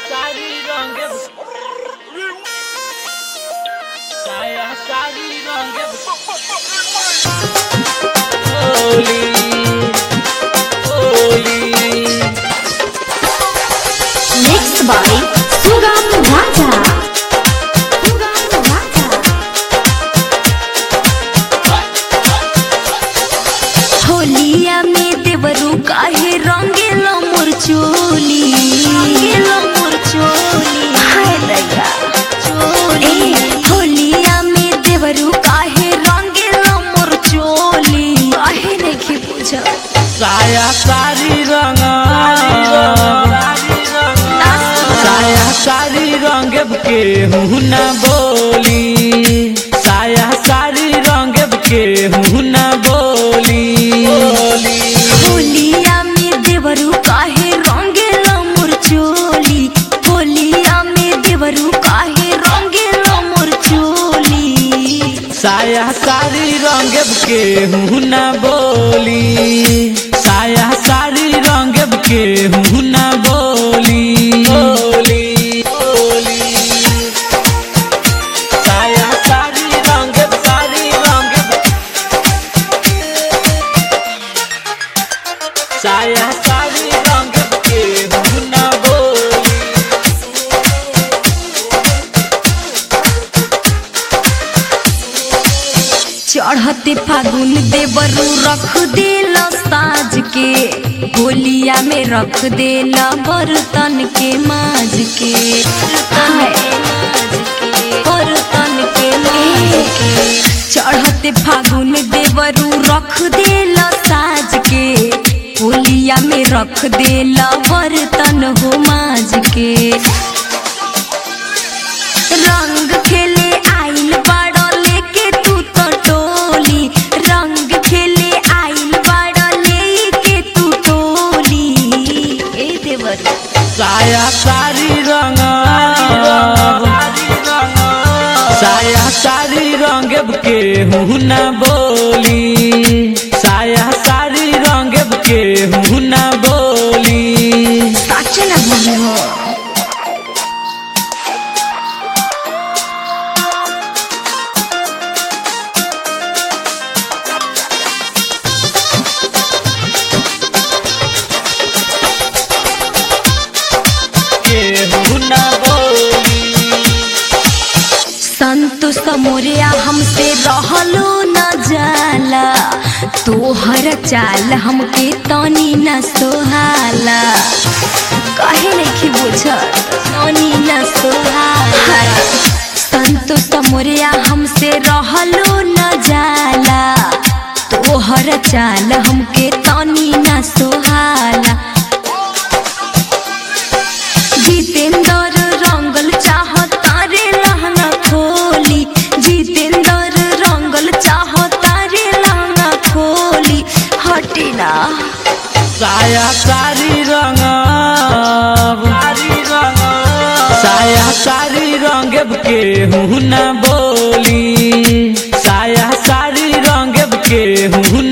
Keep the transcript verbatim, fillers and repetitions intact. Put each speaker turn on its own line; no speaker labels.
सारी रंग साया सारी रंग Holi Holi
Mixed by Sugam Raja. Sugam Raja. होलिया में देवरू काहे रंगेला मोर चोली रंगेला मोर चोली हाय लैया चोली होलिया में देवरू काहे रंगेला मोर चोली काहे नहीं पूछा
साया सारी रंग साया सारी रंग के हूँ न बोली साया सारी रंग के हूँ न बोली
होलिया में देवरू काहे रंगेला मोर चोली होलिया में देवरू काहे रंगेला मोर चोली
साया सारी रंग के हूँ न बोली साया सारी रंग के हूँ न बोली बोली बोली साया सारी रंग सारी रंग साया सारी रंग के हूँ न बोली
चढ़ते फागुन देवरू रख देला साज के होलिया में रख देला बर्तन के माज के बर्तन के माज के चढ़ते फागुन देवरू रख देला साज के होलिया में रख देला बर्तन हो माज के रंग खेले आइल बाड़ा लेके तू तो टोली रंग खेले आइल बाड़ा लेके तू टोली ए देवर
साया सारी रंग साया सारी रंग के हूँ न बोली साया सारी रंग के हूँ न बोली
साचे ना बोले हो
के हूँ न बोली
संतोष मोरिया हमसे रहलो न जाला तोहर चाल हमके तनी न सोहाला काहे नहीं बुझ तनी न सोहाला संतोष मोरिया हमसे रहलो न जाला तोहर चाल हमके तनी न सोहाला जितेंद्र रंगल चाहता रे लहंगा खोली जितेंद्र रंगल चाहता रे लहंगा खोली हटिना
साया सारी रंग साया सारी रंग के हूँ न बोली साया सारी रंग के हूँ